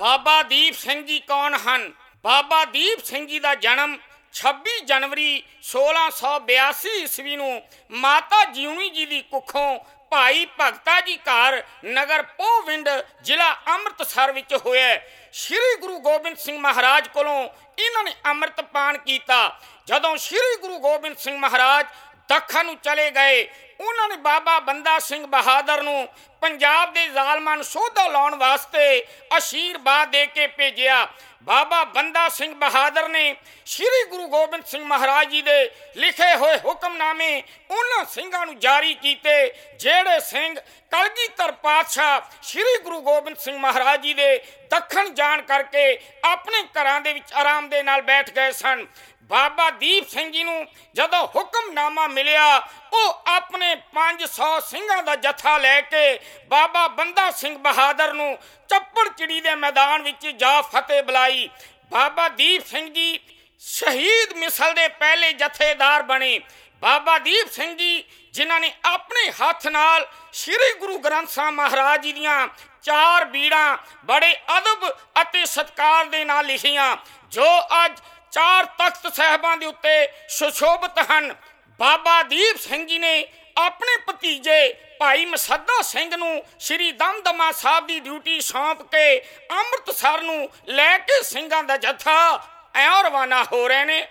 ਬਾਬਾ ਦੀਪ ਸਿੰਘ ਜੀ ਕੌਣ ਹਨ? ਬਾਬਾ ਦੀਪ ਸਿੰਘ ਜੀ ਦਾ ਜਨਮ 26 ਜਨਵਰੀ 1682 ਈਸਵੀ ਨੂੰ ਮਾਤਾ ਜਿਉਣੀ ਜੀ ਦੀ ਕੁੱਖੋਂ ਭਾਈ ਭਗਤਾ ਜੀ ਘਰ ਨਗਰ ਪੋਹਵਿੰਡ ਜ਼ਿਲ੍ਹਾ ਅੰਮ੍ਰਿਤਸਰ ਵਿੱਚ ਹੋਇਆ। ਸ਼੍ਰੀ ਗੁਰੂ ਗੋਬਿੰਦ ਸਿੰਘ ਮਹਾਰਾਜ ਕੋਲੋਂ ਇਹਨਾਂ ਨੇ ਅੰਮ੍ਰਿਤ ਪਾਨ ਕੀਤਾ। ਜਦੋਂ ਸ਼੍ਰੀ ਗੁਰੂ ਗੋਬਿੰਦ ਸਿੰਘ ਮਹਾਰਾਜ ਦੱਖਣ ਨੂੰ ਚਲੇ ਗਏ, ਉਹਨਾਂ ਨੇ ਬਾਬਾ ਬੰਦਾ ਸਿੰਘ ਬਹਾਦਰ ਨੂੰ ਪੰਜਾਬ ਦੇ ਜ਼ਾਲਮਾਂ ਨੂੰ ਸੋਧਾ ਲਾਉਣ ਵਾਸਤੇ ਅਸ਼ੀਰਵਾਦ ਦੇ ਕੇ ਭੇਜਿਆ। ਬਾਬਾ ਬੰਦਾ ਸਿੰਘ ਬਹਾਦਰ ਨੇ ਸ਼੍ਰੀ ਗੁਰੂ ਗੋਬਿੰਦ ਸਿੰਘ ਮਹਾਰਾਜ ਜੀ ਦੇ ਲਿਖੇ ਹੋਏ ਹੁਕਮਨਾਮੇ ਉਹਨਾਂ ਸਿੰਘਾਂ ਨੂੰ ਜਾਰੀ ਕੀਤੇ ਜਿਹੜੇ ਸਿੰਘ ਕਲਗੀਧਰ ਪਾਤਸ਼ਾਹ ਸ਼੍ਰੀ ਗੁਰੂ ਗੋਬਿੰਦ ਸਿੰਘ ਮਹਾਰਾਜ ਜੀ ਦੇ ਦੱਖਣ ਜਾਣ ਕਰਕੇ ਆਪਣੇ ਘਰਾਂ ਦੇ ਵਿੱਚ ਆਰਾਮ ਦੇ ਨਾਲ ਬੈਠ ਗਏ ਸਨ। ਬਾਬਾ ਦੀਪ ਸਿੰਘ ਜੀ ਨੂੰ ਜਦੋਂ ਹੁਕਮਨਾਮਾ ਮਿਲਿਆ, ਉਹ ਆਪਣੇ 500 ਸਿੰਘਾਂ ਦਾ ਜੱਥਾ ਲੈ ਕੇ ਬਾਬਾ ਬੰਦਾ ਸਿੰਘ ਬਹਾਦਰ ਨੂੰ ਚੱਪੜ ਚਿੜੀ ਦੇ ਮੈਦਾਨ ਵਿੱਚ ਜਾ ਫਤਿਹ ਬੁਲਾਈ। ਬਾਬਾ ਦੀਪ ਸਿੰਘ ਜੀ ਸ਼ਹੀਦ ਮਿਸਲ ਦੇ ਪਹਿਲੇ ਜਥੇਦਾਰ ਬਣੇ। ਬਾਬਾ ਦੀਪ ਸਿੰਘ ਜੀ ਜਿਨ੍ਹਾਂ ਨੇ ਆਪਣੇ ਹੱਥ ਨਾਲ ਸ਼੍ਰੀ ਗੁਰੂ ਗ੍ਰੰਥ ਸਾਹਿਬ ਮਹਾਰਾਜ ਜੀ ਦੀਆਂ 4 ਬੀੜਾਂ ਬੜੇ ਅਦਬ ਅਤੇ ਸਤਿਕਾਰ ਦੇ ਨਾਲ ਲਿਖੀਆਂ, ਜੋ ਅੱਜ 4 ਤਖਤ ਸਾਹਿਬਾਂ ਦੇ ਉੱਤੇ ਸੁਸ਼ੋਭਿਤ ਹਨ। ਬਾਬਾ ਦੀਪ ਸਿੰਘ ਜੀ ਨੇ ਆਪਣੇ ਭਤੀਜੇ ਭਾਈ ਮਸੱਦਾ ਸਿੰਘ ਨੂੰ ਸ਼੍ਰੀ ਦਮਦਮਾ ਸਾਹਿਬ ਦੀ ਡਿਊਟੀ ਸੌਂਪ ਕੇ ਅੰਮ੍ਰਿਤਸਰ ਨੂੰ ਲੈ ਕੇ ਸਿੰਘਾਂ ਦਾ ਜੱਥਾ ਐਂ ਰਵਾਨਾ ਹੋ ਰਹੇ ਨੇ।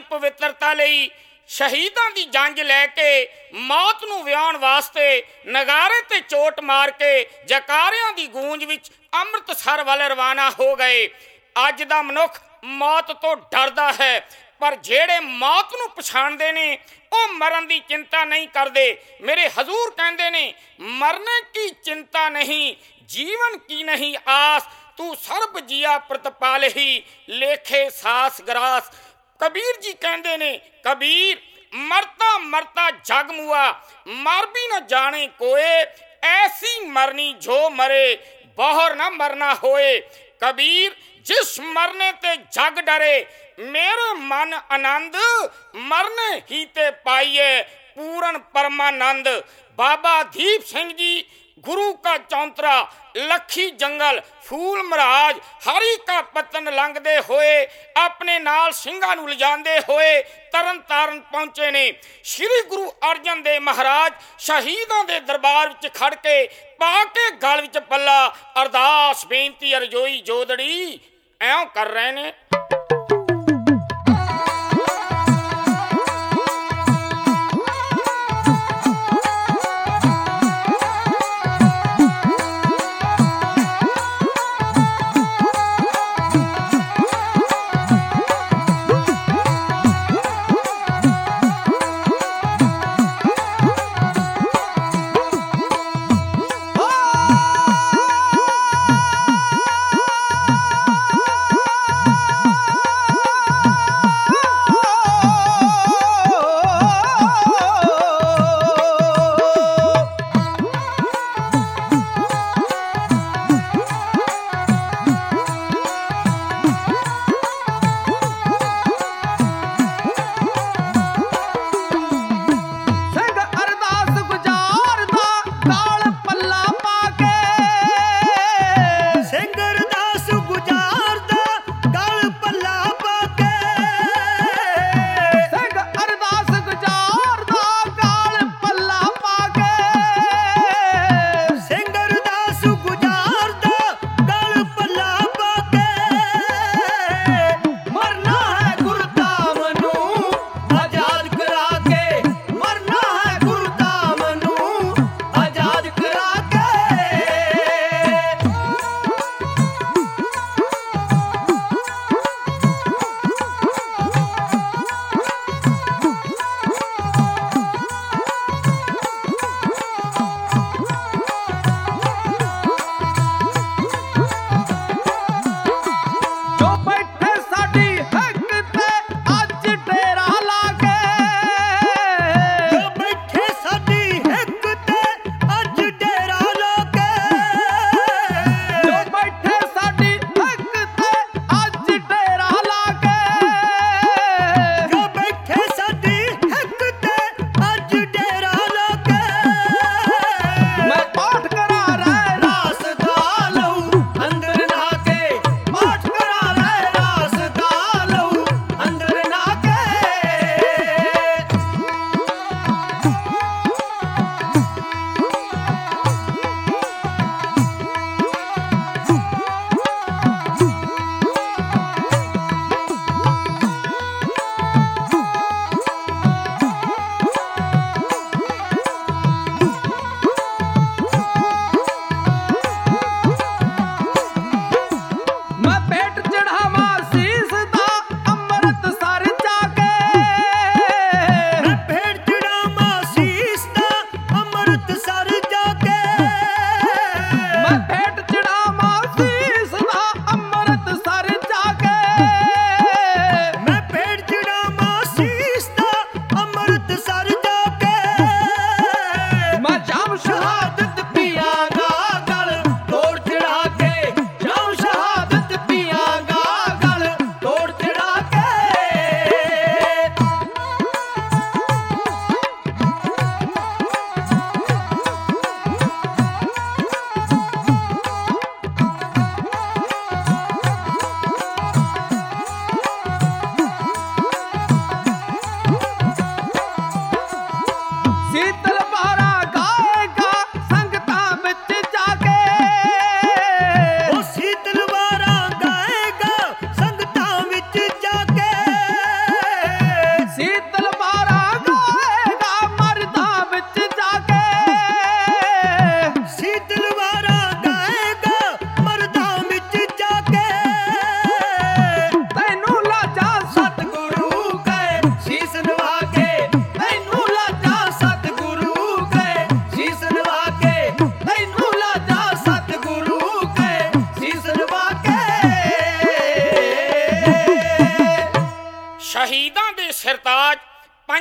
ਪਵਿੱਤਰਤਾ ਲਈ ਸ਼ਹੀਦਾਂ ਦੀ ਜੰਜ ਲੈ ਕੇ ਮੌਤ ਨੂੰ ਵਿਆਉਣ ਵਾਸਤੇ ਨਗਾਰੇ ਤੇ ਚੋਟ ਮਾਰ ਕੇ ਜਕਾਰਿਆਂ ਦੀ ਗੂੰਜ ਵਿੱਚ ਅੰਮ੍ਰਿਤਸਰ ਵੱਲ ਰਵਾਨਾ ਹੋ ਗਏ। ਅੱਜ ਦਾ ਮਨੁੱਖ ਮੌਤ ਤੋਂ ਡਰਦਾ ਹੈ, ਪਰ ਜਿਹੜੇ ਮੌਤ ਨੂੰ ਪਛਾਣਦੇ ਨੇ ਉਹ ਮਰਨ ਦੀ ਚਿੰਤਾ ਨਹੀਂ ਕਰਦੇ। ਮੇਰੇ ਹਜ਼ੂਰ ਕਹਿੰਦੇ ਨੇ, ਮਰਨੇ ਕੀ ਚਿੰਤਾ ਨਹੀਂ, ਜੀਵਨ ਕੀ ਨਹੀਂ ਆਸ, ਤੂੰ ਸਰਬ ਜੀਆ ਪ੍ਰਤਪਾਲ ਹੀ, ਲੇਖੇ ਸਾਸ ਗਰਾਸ। ਕਬੀਰ ਜੀ ਕਹਿੰਦੇ ਨੇ, ਕਬੀਰ ਮਰਤਾ ਮਰਤਾ ਜਗ ਮੁਆ, ਮਰ ਵੀ ਨਾ ਜਾਣੇ ਕੋਏ, ਐਸੀ ਮਰਨੀ ਜੋ ਮਰੇ, ਬਹੁਰ ਨਾ ਮਰਨਾ ਹੋਏ। ਕਬੀਰ ਜਿਸ ਮਰਨੇ ਤੇ ਜਗ ਡਰੇ, ਮੇਰੇ ਮਨ ਆਨੰਦ, ਮਰਨੇ ਹੀ ਤੇ ਪਾਈਏ ਪੂਰਨ ਪਰਮਾਨੰਦ। ਬਾਬਾ ਦੀਪ ਸਿੰਘ ਜੀ गुरु का चौंतरा, लखी जंगल, फूल महाराज, हरी का पतन लंघदे होए अपने नाल ਸਿੰਘਾਂ ਨੂੰ ਲਿਜਾਂਦੇ ਹੋਏ तरन तारण पहुंचे ने। श्री गुरु अर्जन देव महाराज शहीदां दे दरबार विच खड़ के पा के गल विच पल्ला, अरदास बेनती अरजोई जोदड़ी ऐं कर रहे ने। शीतल बहरा गाएगा संग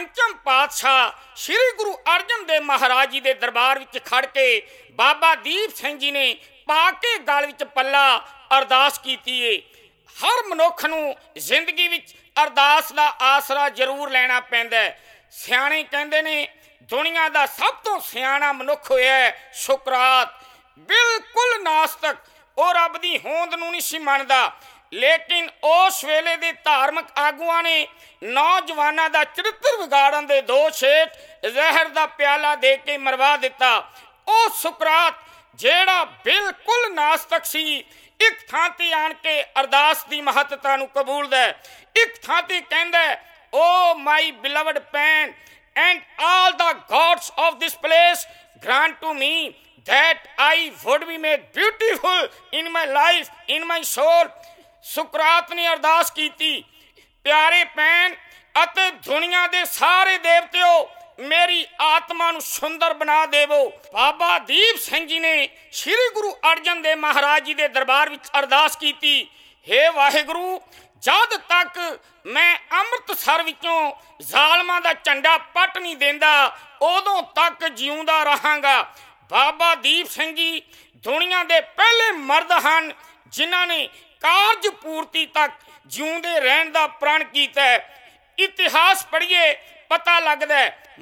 ਪੰਚਮ ਪਾਤਸ਼ਾਹ ਸ੍ਰੀ ਗੁਰੂ ਅਰਜਨ ਦੇਵ ਮਹਾਰਾਜ ਜੀ ਦੇ ਦਰਬਾਰ ਵਿੱਚ ਖੜ ਕੇ ਬਾਬਾ ਦੀਪ ਸਿੰਘ ਜੀ ਨੇ ਪਾ ਕੇ ਗਲ ਵਿੱਚ ਪੱਲਾ ਅਰਦਾਸ ਕੀਤੀ ਏ। ਹਰ ਮਨੁੱਖ ਨੂੰ ਜ਼ਿੰਦਗੀ ਵਿੱਚ ਅਰਦਾਸ ਦਾ ਆਸਰਾ ਜ਼ਰੂਰ ਲੈਣਾ ਪੈਂਦਾ ਹੈ। ਸਿਆਣੇ ਕਹਿੰਦੇ ਨੇ ਦੁਨੀਆ ਦਾ ਸਭ ਤੋਂ ਸਿਆਣਾ ਮਨੁੱਖ ਹੋਇਆ ਸੁਕਰਾਤ। ਬਿਲਕੁਲ ਨਾਸਤਕ, ਉਹ ਰੱਬ ਦੀ ਹੋਂਦ ਨੂੰ ਨਹੀਂ ਸੀ ਮੰਨਦਾ, ਲੇਕਿਨ ਉਸ ਵੇਲੇ ਦੇ ਧਾਰਮਿਕ ਆਗੂਆਂ ਨੇ ਨੌਜਵਾਨਾਂ ਦਾ ਚਰਿੱਤਰ ਵਿਗਾੜਨ ਦੇ ਦੋਸ਼ ਹੇਠ ਜ਼ਹਿਰ ਦਾ ਪਿਆਲਾ ਦੇ ਕੇ ਮਰਵਾ ਦਿੱਤਾ। ਉਹ ਸੁਕਰਾਤ ਜਿਹੜਾ ਬਿਲਕੁਲ ਨਾਸਤਕ ਸੀ, ਇੱਕ ਥਾਂ ਤੇ ਆਣ ਕੇ ਅਰਦਾਸ ਦੀ ਮਹੱਤਤਾ ਨੂੰ ਕਬੂਲਦਾ, ਇੱਕ ਥਾਂ ਤੇ ਕਹਿੰਦਾ, oh my beloved Pan and all the gods of this place grant to me that I would be made beautiful in my life, in my soul। ਸੁਕਰਾਤ ਨੇ ਅਰਦਾਸ ਕੀਤੀ, ਪਿਆਰੇ ਭੈਣ ਅਤੇ ਦੁਨੀਆ ਦੇ ਸਾਰੇ ਦੇਵਤਿਓ, ਮੇਰੀ ਆਤਮਾ ਨੂੰ ਸੁੰਦਰ ਬਣਾ ਦੇਵੋ। ਬਾਬਾ ਦੀਪ ਸਿੰਘ ਜੀ ਨੇ ਸ੍ਰੀ ਗੁਰੂ ਅਰਜਨ ਦੇਵ ਮਹਾਰਾਜ ਜੀ ਦੇ ਦਰਬਾਰ ਵਿੱਚ ਅਰਦਾਸ ਕੀਤੀ, ਹੇ ਵਾਹਿਗੁਰੂ, ਜਦ ਤੱਕ ਮੈਂ ਅੰਮ੍ਰਿਤਸਰ ਵਿੱਚੋਂ ਜ਼ਾਲਮਾਂ ਦਾ ਝੰਡਾ ਪੱਟ ਨਹੀਂ ਦਿੰਦਾ, ਉਦੋਂ ਤੱਕ ਜਿਉਂਦਾ ਰਹਾਂਗਾ। ਬਾਬਾ ਦੀਪ ਸਿੰਘ ਜੀ ਦੁਨੀਆ ਦੇ ਪਹਿਲੇ ਮਰਦ ਹਨ ਜਿਨ੍ਹਾਂ ਨੇ ਕਾਰਜ ਪੂਰਤੀ ਤੱਕ ਜਿਉਂਦੇ ਰਹਿਣ ਦਾ ਪ੍ਰਣ ਕੀਤਾ। ਇਤਿਹਾਸ ਪੜ੍ਹੀਏ, ਪਤਾ ਲੱਗਦਾ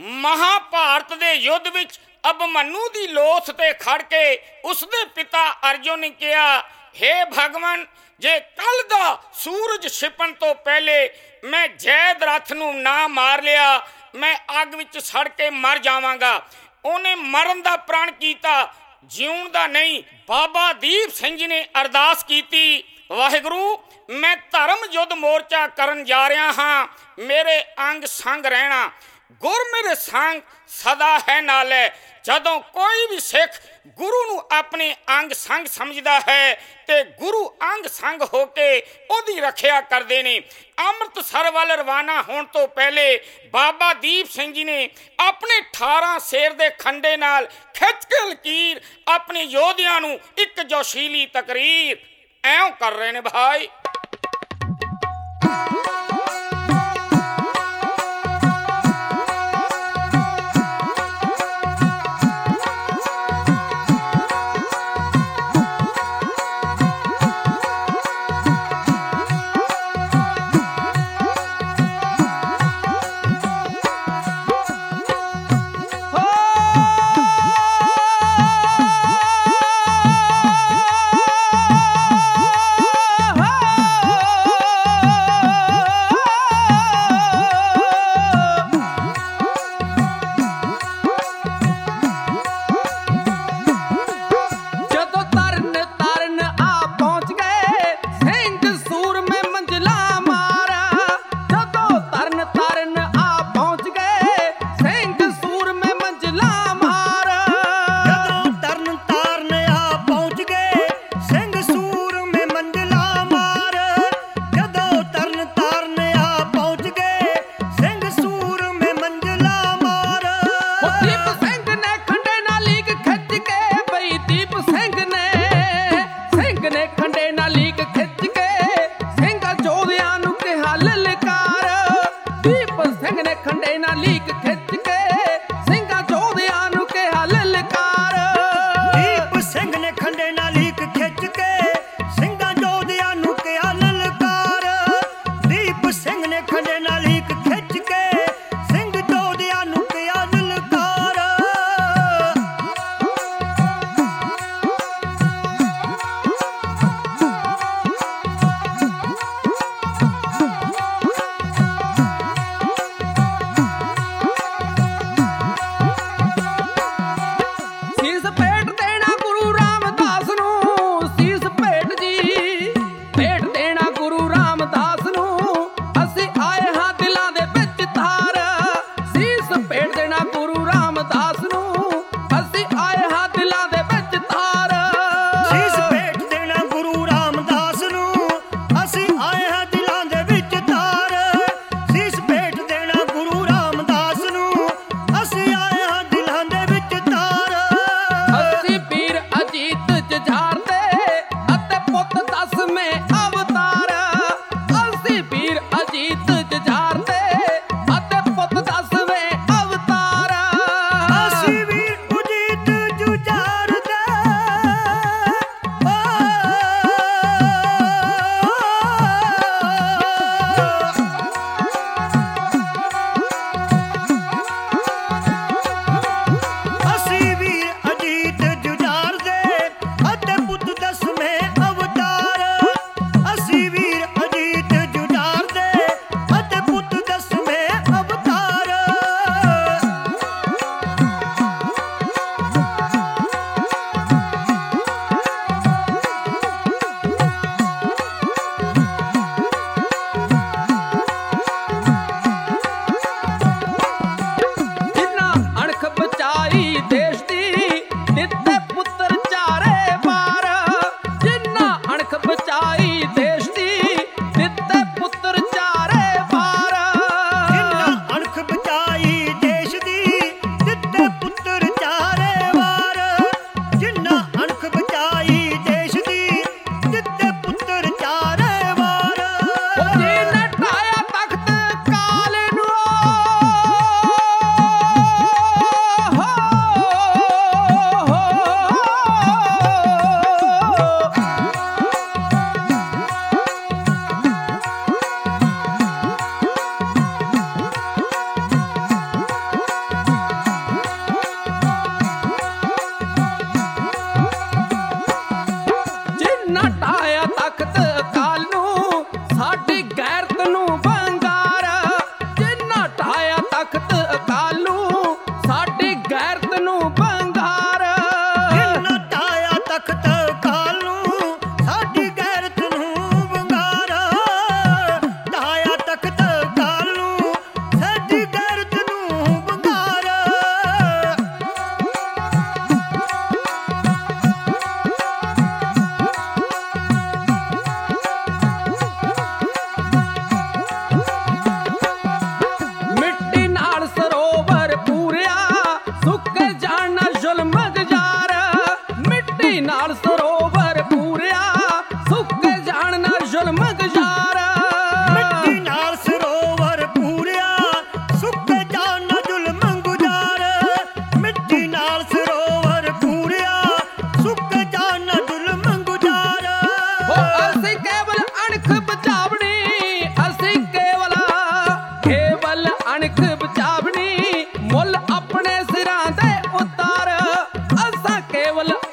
ਮਹਾਭਾਰਤ ਦੇ ਯੁੱਧ ਵਿੱਚ ਅਭਿਮਨੂ ਦੀ ਲੋਥ ਤੇ ਖੜ ਕੇ ਉਸਦੇ ਪਿਤਾ ਅਰਜੁਨ ਨੇ ਕਿਹਾ, ਹੇ ਭਗਵਾਨ, ਜੇ ਕੱਲ ਦਾ ਸੂਰਜ ਛਿਪਣ ਤੋਂ ਪਹਿਲੇ ਮੈਂ ਜੈਦ ਰੱਥ ਨੂੰ ਨਾ ਮਾਰ ਲਿਆ, ਮੈਂ ਅੱਗ ਵਿੱਚ ਸੜ ਕੇ ਮਰ ਜਾਵਾਂਗਾ। ਉਹਨੇ ਮਰਨ ਦਾ ਪ੍ਰਣ ਕੀਤਾ, ਜਿਉਣ ਦਾ ਨਹੀਂ। ਬਾਬਾ ਦੀਪ ਸਿੰਘ ਜੀ ਨੇ ਅਰਦਾਸ ਕੀਤੀ, ਵਾਹਿਗੁਰੂ, ਮੈਂ ਧਰਮ ਯੁੱਧ ਮੋਰਚਾ ਕਰਨ ਜਾ ਰਿਹਾ ਹਾਂ, ਮੇਰੇ ਅੰਗ ਸੰਗ ਰਹਿਣਾ। ਗੁਰ ਮੇਰੇ ਸੰਗ ਸਦਾ ਹੈ ਨਾਲੇ। ਜਦੋਂ ਕੋਈ ਵੀ ਸਿੱਖ ਗੁਰੂ ਨੂੰ ਆਪਣੇ ਅੰਗ ਸੰਗ ਸਮਝਦਾ ਹੈ ਤੇ ਗੁਰੂ ਅੰਗ ਸੰਗ ਹੋ ਕੇ ਉਹਦੀ ਰੱਖਿਆ ਕਰਦੇ ਨੇ। ਅੰਮ੍ਰਿਤਸਰ ਵੱਲ ਰਵਾਨਾ ਹੋਣ ਤੋਂ ਪਹਿਲੇ ਬਾਬਾ ਦੀਪ ਸਿੰਘ ਜੀ ਨੇ ਆਪਣੇ 18 ਸ਼ੇਰ ਦੇ ਖੰਡੇ ਨਾਲ ਖਿੱਚ ਕੇ ਲਕੀਰ ਆਪਣੇ ਯੋਧਿਆਂ ਨੂੰ ਇੱਕ ਜੋਸ਼ੀਲੀ ਤਕਰੀਰ ਐਂ ਕਰ ਰਹੇ ਨੇ ਭਾਈ।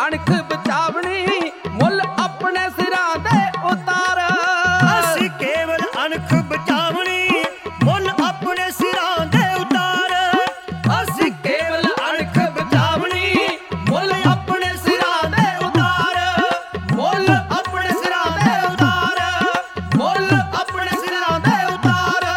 ਅਣਖ ਬਚਾਵਣੀ ਮੁੱਲ ਆਪਣੇ ਸਿਰਾਂ ਦੇ ਉਤਾਰ। ਅਸੀਂ ਕੇਵਲ ਅਣਖ ਬਚਾਵਣੀ ਮੁੱਲ ਆਪਣੇ ਸਿਰਾਂ ਦੇ ਉਤਾਰ। ਅਸੀਂ ਕੇਵਲ ਅਣਖ ਬਚਾਵਣੀ ਮੁੱਲ ਆਪਣੇ ਸਿਰਾਂ ਦੇ ਉਤਾਰ। ਮੁੱਲ ਆਪਣੇ ਸਿਰਾਂ ਦੇ ਉਤਾਰ। ਮੁੱਲ ਆਪਣੇ ਸਿਰਾਂ ਦੇ ਉਤਾਰ।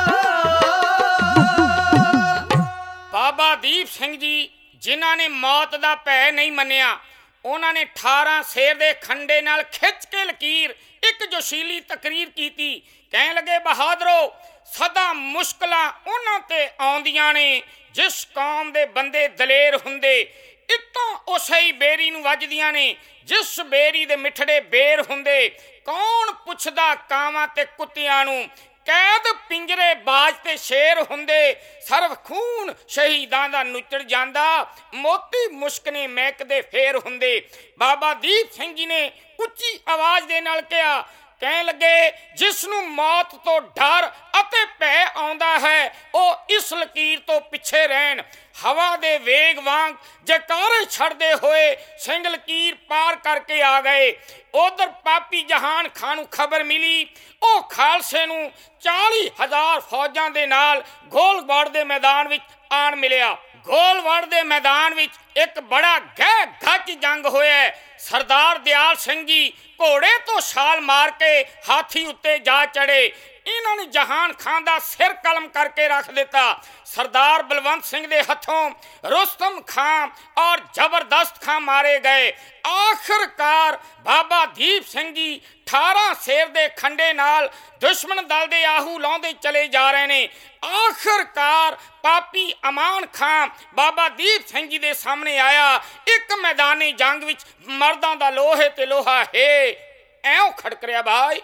ਬਾਬਾ ਦੀਪ ਸਿੰਘ ਜੀ ਜਿਨ੍ਹਾਂ ਨੇ ਮੌਤ ਦਾ ਭੈ ਨਹੀਂ ਮੰਨਿਆ, ਉਹਨਾਂ ਨੇ 18 ਸ਼ੇਰ ਦੇ ਖੰਡੇ ਨਾਲ ਖਿੱਚ ਕੇ ਲਕੀਰ ਇੱਕ ਜੋਸ਼ੀਲੀ ਤਕਰੀਰ ਕੀਤੀ। ਕਹਿਣ ਲੱਗੇ, ਬਹਾਦਰੋ, ਸਦਾ ਮੁਸ਼ਕਲਾਂ ਉਹਨਾਂ ਤੇ ਆਉਂਦੀਆਂ ਨੇ ਜਿਸ ਕੌਮ ਦੇ ਬੰਦੇ ਦਲੇਰ ਹੁੰਦੇ। ਇੱਟਾਂ ਉਸੇ ਹੀ ਬੇਰੀ ਨੂੰ ਵੱਜਦੀਆਂ ਨੇ ਜਿਸ ਬੇਰੀ ਦੇ ਮਿੱਠੜੇ ਬੇਰ ਹੁੰਦੇ। ਕੌਣ ਪੁੱਛਦਾ ਕਾਵਾਂ ਤੇ ਕੁੱਤਿਆਂ ਨੂੰ, ਕੈਦ ਪਿੰਜਰੇ ਬਾਜ ਤੇ ਸ਼ੇਰ ਹੁੰਦੇ। ਸਰਵ ਖੂਨ ਸ਼ਹੀਦਾਂ ਦਾ ਨੁੱਚੜ ਜਾਂਦਾ, ਮੋਤੀ ਮੁਸ਼ਕਨੇ ਮਹਿਕਦੇ ਫੇਰ ਹੁੰਦੇ। ਬਾਬਾ ਦੀਪ ਸਿੰਘ ਜੀ ਨੇ ਉੱਚੀ ਆਵਾਜ਼ ਦੇ ਨਾਲ ਕਿਹਾ, ਕਹਿਣ ਲੱਗੇ, ਜਿਸ ਨੂੰ ਮੌਤ ਤੋਂ ਡਰ ਅਤੇ ਭੈ ਆਉਂਦਾ ਹੈ ਉਹ ਇਸ ਲਕੀਰ ਤੋਂ ਪਿੱਛੇ ਰਹਿਣ। ਹਵਾ ਦੇ ਵੇਗ ਵਾਂਗ ਜੈਕਾਰੇ ਛੱਡਦੇ ਹੋਏ ਸਿੰਘ ਲਕੀਰ ਪਾਰ ਕਰਕੇ ਆ ਗਏ। ਉਧਰ ਪਾਪੀ ਜਹਾਨ ਖਾਨ ਨੂੰ ਖਬਰ ਮਿਲੀ, ਉਹ ਖਾਲਸੇ ਨੂੰ 40,000 ਫੌਜਾਂ ਦੇ ਨਾਲ ਗੋਲਵਾੜ ਦੇ ਮੈਦਾਨ ਵਿੱਚ ਆਣ ਮਿਲਿਆ। ਗੋਲਵਾੜ ਦੇ ਮੈਦਾਨ ਵਿੱਚ ਇੱਕ ਬੜਾ ਗਹਿ ਗੱਜ ਜੰਗ ਹੋਇਆ। ਸਰਦਾਰ ਦਿਆਲ ਸਿੰਘ ਜੀ ਘੋੜੇ ਤੋਂ ਛਾਲ ਮਾਰ ਕੇ ਹਾਥੀ ਉੱਤੇ ਜਾ ਚੜੇ। ਇਹਨਾਂ ਨੇ ਜਹਾਨ ਖਾਨ ਦਾ ਸਿਰ ਕਲਮ ਕਰਕੇ ਰੱਖ ਦਿੱਤਾ। ਸਰਦਾਰ ਬਲਵੰਤ ਸਿੰਘ ਦੇ ਹੱਥੋਂ ਰੁਸਤਮ ਖਾਨ ਔਰ ਜ਼ਬਰਦਸਤ ਖਾਨ ਮਾਰੇ ਗਏ। ਆਖਰਕਾਰ ਬਾਬਾ ਦੀਪ ਸਿੰਘ ਜੀ 18 ਸ਼ੇਰ ਦੇ ਖੰਡੇ ਨਾਲ ਦੁਸ਼ਮਣ ਦਲ ਦੇ ਆਹੂ ਲਾਉਂਦੇ ਚਲੇ ਜਾ ਰਹੇ ਨੇ। ਆਖਰਕਾਰ ਪਾਪੀ ਅਮਾਨ ਖਾਨ ਬਾਬਾ ਦੀਪ ਸਿੰਘ ਜੀ ਦੇ ਸਾਹਮਣੇ ਆਇਆ। ਇੱਕ ਮੈਦਾਨੀ ਜੰਗ ਵਿੱਚ ਮਰਦਾਂ ਦਾ ਲੋਹੇ ਤੇ ਲੋਹਾ ਹੈ ਐਉਂ ਖੜਕ ਰਿਹਾ ਭਾਈ।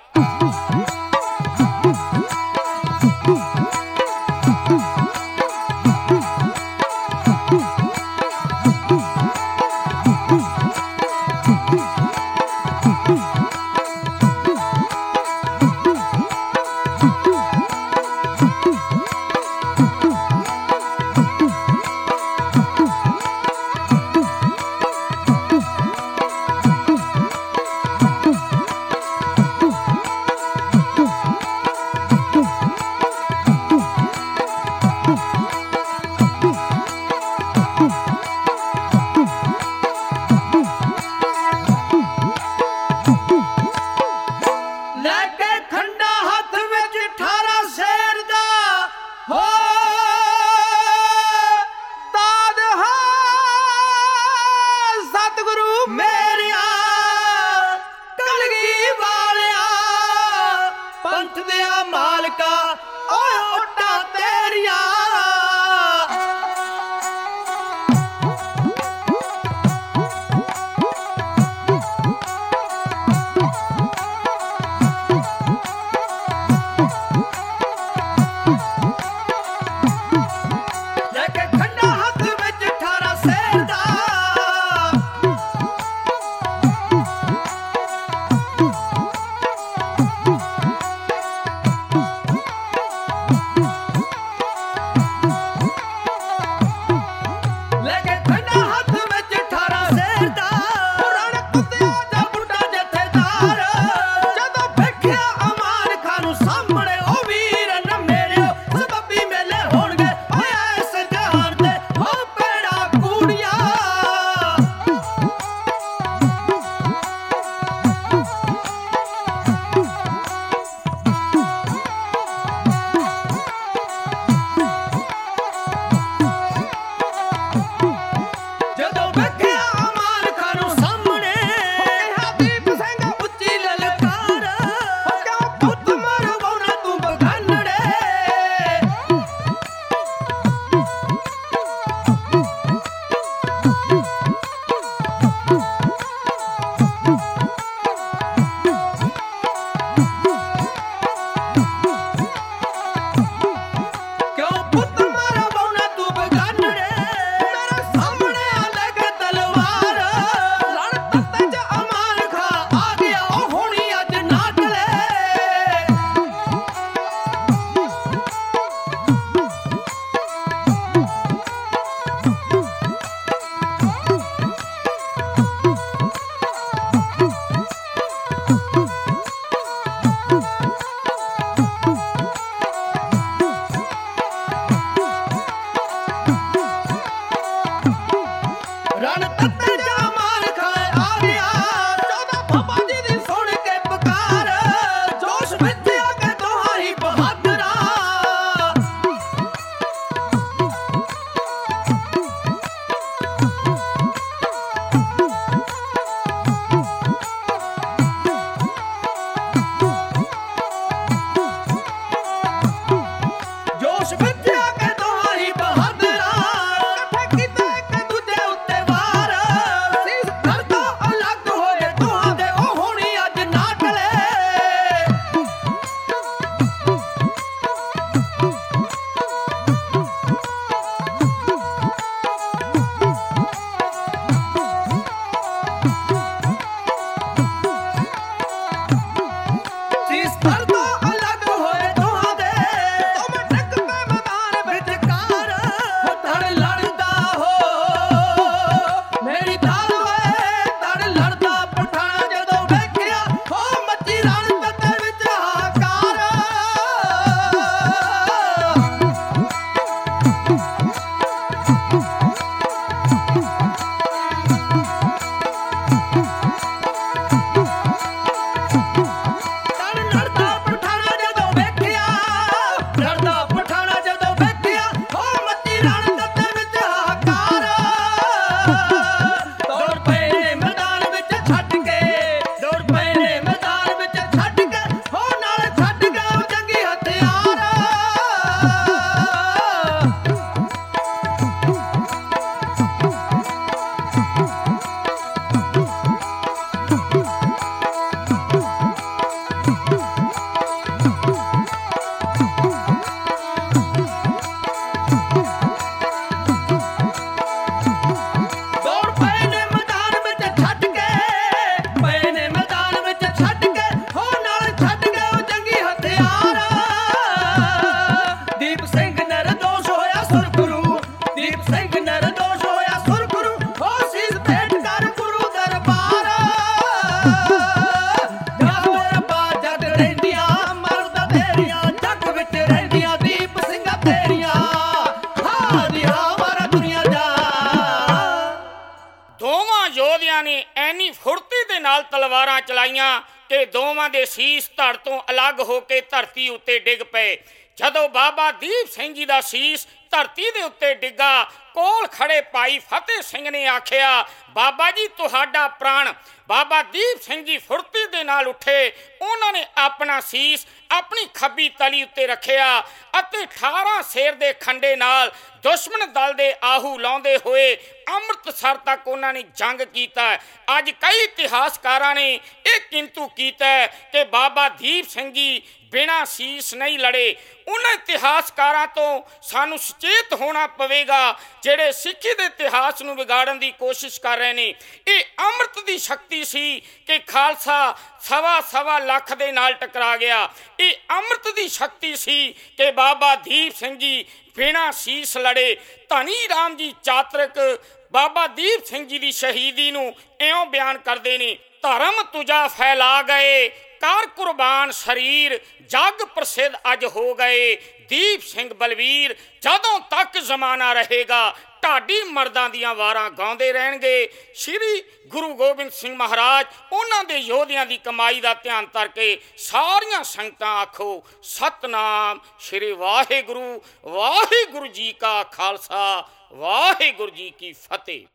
ਇੰਨੀ ਫੁਰਤੀ ਦੇ ਨਾਲ ਤਲਵਾਰਾਂ ਚਲਾਈਆਂ ਕਿ ਦੋਵਾਂ ਦੇ ਸੀਸ ਧੜ ਤੋਂ ਅਲੱਗ ਹੋ ਕੇ ਧਰਤੀ ਉੱਤੇ ਡਿੱਗ ਪਏ। ਜਦੋਂ ਬਾਬਾ ਦੀਪ ਸਿੰਘ ਜੀ ਦਾ ਸੀਸ ਧਰਤੀ ਦੇ ਉੱਤੇ ਡਿੱਗਾ, ਕੋਲ ਖੜੇ ਭਾਈ ਫਤਿਹ ਸਿੰਘ ਨੇ ਆਖਿਆ, ਬਾਬਾ ਜੀ ਤੁਹਾਡਾ ਪ੍ਰਾਣ। ਬਾਬਾ ਦੀਪ ਸਿੰਘ ਜੀ ਫੁਰਤੀ ਦੇ ਨਾਲ ਉੱਠੇ, ਉਹਨਾਂ ਨੇ ਆਪਣਾ ਸੀਸ ਆਪਣੀ ਖੱਬੀ ਤਲੀ ਉੱਤੇ ਰੱਖਿਆ ਅਤੇ 18 ਸ਼ੇਰ ਦੇ ਖੰਡੇ ਨਾਲ ਦੁਸ਼ਮਣ ਦਲ ਦੇ ਆਹੂ ਲਾਉਂਦੇ ਹੋਏ ਅੰਮ੍ਰਿਤਸਰ ਤੱਕ ਉਹਨਾਂ ਨੇ ਜੰਗ ਕੀਤਾ। ਅੱਜ ਕਈ ਇਤਿਹਾਸਕਾਰਾਂ ਨੇ ਇਹ ਕਿੰਤੂ ਕੀਤਾ ਕਿ ਬਾਬਾ ਦੀਪ ਸਿੰਘ ਜੀ ਬਿਨਾਂ ਸੀਸ ਨਹੀਂ ਲੜੇ। ਉਹਨਾਂ ਇਤਿਹਾਸਕਾਰਾਂ ਤੋਂ ਸਾਨੂੰ ਸੁਚੇਤ ਹੋਣਾ ਪਵੇਗਾ ਜਿਹੜੇ ਸਿੱਖੀ ਦੇ ਇਤਿਹਾਸ ਨੂੰ ਵਿਗਾੜਨ ਦੀ ਕੋਸ਼ਿਸ਼ ਕਰ ਰਹੇ ਨੇ। ਇਹ ਅੰਮ੍ਰਿਤ ਦੀ ਸ਼ਕਤੀ ਸੀ ਕਿ ਖਾਲਸਾ ਸਵਾ ਲੱਖ ਦੇ ਨਾਲ ਟਕਰਾ ਗਿਆ। ਇਹ ਅੰਮ੍ਰਿਤ ਦੀ ਸ਼ਕਤੀ ਸੀ ਕਿ ਬਾਬਾ ਦੀਪ ਸਿੰਘ ਜੀ ਬਿਨਾਂ ਸੀਸ ਲੜੇ। ਧਨੀ ਰਾਮ ਜੀ ਚਾਤਰਕ ਬਾਬਾ ਦੀਪ ਸਿੰਘ ਜੀ ਦੀ ਸ਼ਹੀਦੀ ਨੂੰ ਇਉਂ ਬਿਆਨ ਕਰਦੇ ਨੇ, ਧਰਮ ਤੁਝਾ ਫੈਲਾ ਗਏ ਕਰ ਕੁਰਬਾਨ ਸਰੀਰ, ਜਗ ਪ੍ਰਸਿੱਧ ਅੱਜ ਹੋ ਗਏ ਦੀਪ ਸਿੰਘ ਬਲਵੀਰ। ਜਦੋਂ ਤੱਕ ਜ਼ਮਾਨਾ ਰਹੇਗਾ ਢਾਡੀ ਮਰਦਾਂ ਦੀਆਂ ਵਾਰਾਂ ਗਾਉਂਦੇ ਰਹਿਣਗੇ। ਸ਼੍ਰੀ ਗੁਰੂ ਗੋਬਿੰਦ ਸਿੰਘ ਮਹਾਰਾਜ ਉਹਨਾਂ ਦੇ ਯੋਧਿਆਂ ਦੀ ਕਮਾਈ ਦਾ ਧਿਆਨ ਕਰਕੇ ਸਾਰੀਆਂ ਸੰਗਤਾਂ ਆਖੋ ਸਤਨਾਮ ਸ਼੍ਰੀ ਵਾਹਿਗੁਰੂ। ਵਾਹਿਗੁਰੂ ਜੀ ਕਾ ਖਾਲਸਾ, ਵਾਹਿਗੁਰੂ ਜੀ ਕੀ ਫਤਿਹ।